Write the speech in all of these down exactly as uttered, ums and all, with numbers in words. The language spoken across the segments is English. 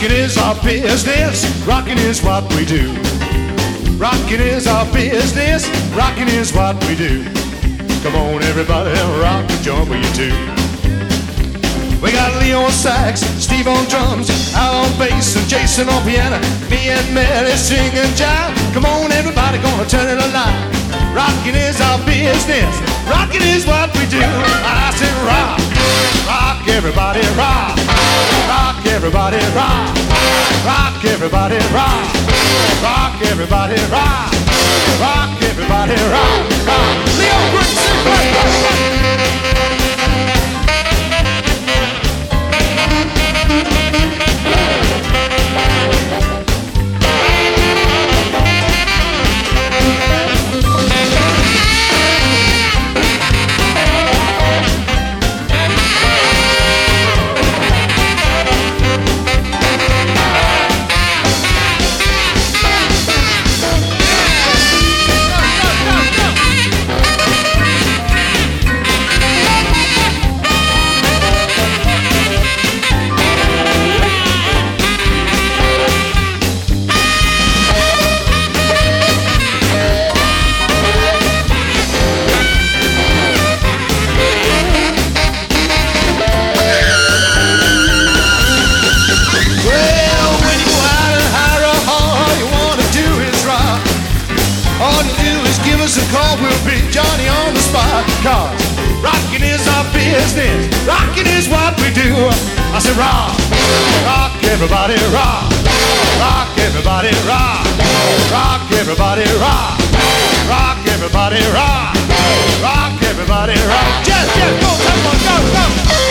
Rocking is our business, rocking is what we do. Rocking is our business, rocking is what we do. Come on everybody, rock the joint with you too. We got Leo on sax, Steve on drums, Al on bass, and Jason on piano. Me and Mary sing and jive. Come on everybody, gonna turn it alive. Rocking is our business, rocking is what we do. I said rock, rock everybody, rock. Rock everybody, rock. Rock everybody, rock. Rock everybody, rock. Rock everybody, rock. Rock. Leo Brooks, sing right. Johnny on the spot, cause rockin' is our business, rockin' is what we do. I said rock, rock everybody rock, rock everybody rock, rock everybody rock, rock everybody rock, rock everybody rock. Just, just go, come on, go, go.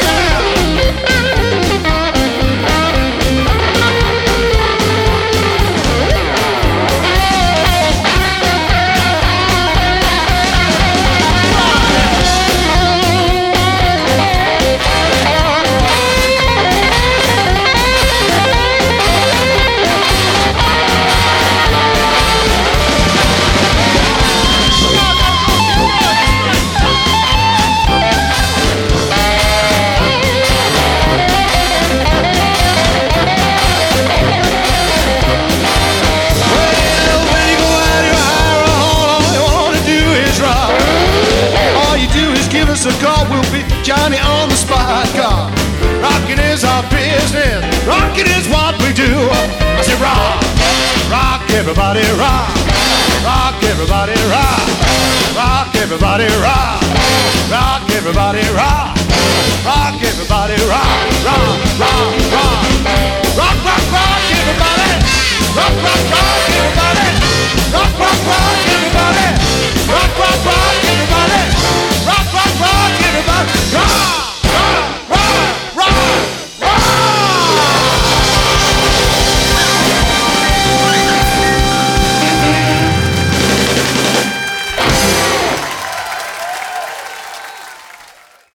So call, we'll be Johnny on the spot car. Rockin' is our business, rockin' is what we do. I say rock, rock everybody rock, rock everybody rock, rock everybody rock, rock everybody rock, rock everybody rock, rock, rock, rock.